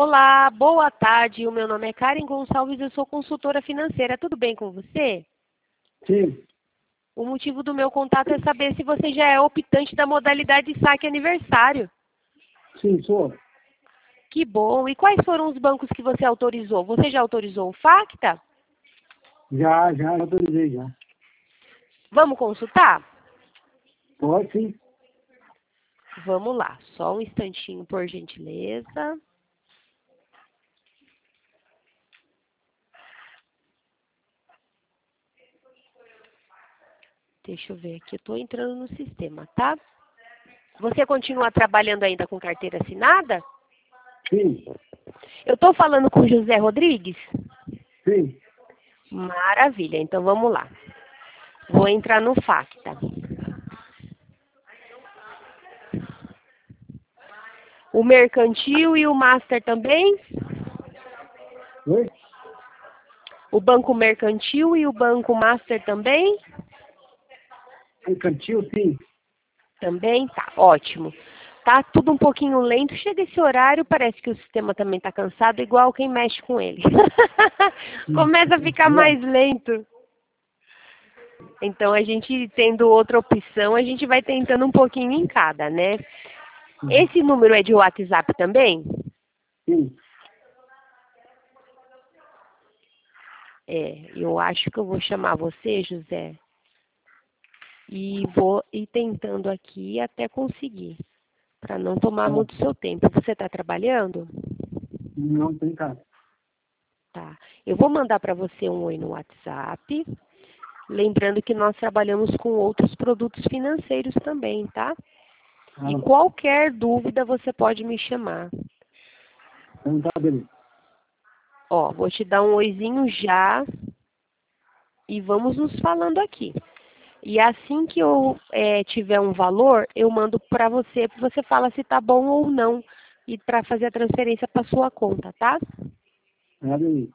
Olá, boa tarde. O meu nome é Karen Gonçalves, eu sou consultora financeira. Tudo bem com você? Sim, O motivo do meu contato é saber se você já é optante da modalidade saque aniversário. sim, sou. Que bom. E quais foram os bancos que você autorizou? Você já autorizou o Facta? Já autorizei já. Vamos consultar? Pode sim. Vamos lá. Só um instantinho, por gentileza. Deixa eu ver aqui. Eu estou entrando no sistema, tá? Você continua trabalhando ainda com carteira assinada? Sim, Eu estou falando com José Rodrigues? sim. Maravilha. Então vamos lá. Vou entrar no Facta. O mercantil e o master também? Oi? O banco mercantil e o banco master também? Mercantil, sim. Também? Tá, ótimo. Tá tudo um pouquinho lento. Chega esse horário, parece que o sistema também tá cansado, igual quem mexe com ele. Começa a ficar mais lento. Então, a gente tendo outra opção, a gente vai tentando um pouquinho em cada, né? Esse número é de WhatsApp também? Sim. Eu acho que eu vou chamar você, José, e vou ir tentando aqui até conseguir, para não tomar Tá. muito seu tempo. Você está trabalhando? Não tem caso. Tá. Eu vou mandar para você um oi no WhatsApp, lembrando que nós trabalhamos com outros produtos financeiros também, tá? E qualquer dúvida você pode me chamar. Então tá, beleza. Ó, vou te dar um oizinho já e vamos nos falando aqui. E assim que eu tiver um valor, eu mando para você fala se tá bom ou não, e para fazer a transferência para sua conta, tá? Tá, beleza.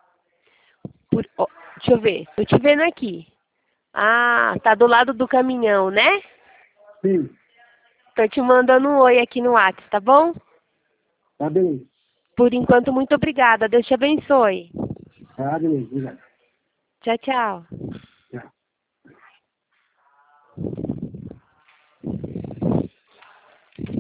Deixa eu ver, tô te vendo aqui. Ah, tá do lado do caminhão, né? Sim. Tô te mandando um oi aqui no WhatsApp, tá bom? Tá, beleza. Por enquanto, muito obrigada. Deus te abençoe. Tá, beleza. Obrigado. Tchau, tchau. Tchau.